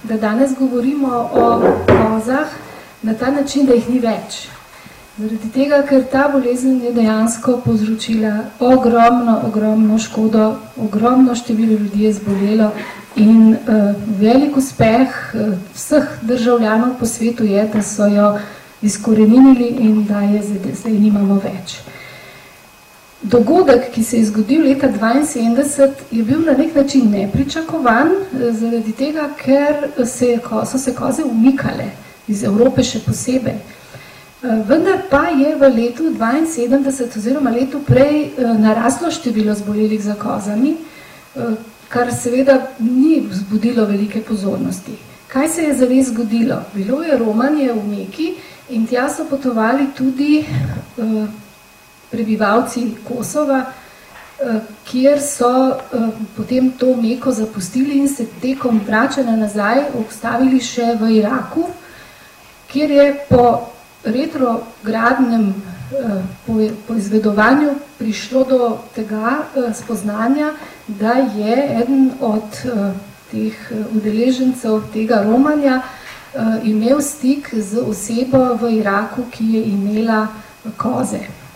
da danes govorimo o kozah na ta način, da jih ni več. Zaradi tega, ker ta bolezen je dejansko povzročila ogromno škodo, ogromno število ljudi je zbolelo in velik uspeh vseh državljanov po svetu je, da so jo izkoreninili in da je zdaj nimamo več. Dogodek, ki se je zgodil leta 1972, je bil na nek način nepričakovan, zaradi tega, ker so se koze umikale iz Evrope še posebej. Vendar pa je v letu 1972 oziroma letu prej naraslo število zbolelih za kozami, kar seveda ni vzbudilo velike pozornosti. Kaj se je zares zgodilo? Bilo je romanje v Meki in tja so potovali tudi prebivalci Kosova, kjer so potem to Meko zapustili in se tekom vračanja nazaj ustavili še v Iraku, kjer je po retrogradnem poizvedovanju prišlo do tega spoznanja, da je eden od teh udeležencev tega romanja imel stik z osebo v Iraku, ki je imela koze.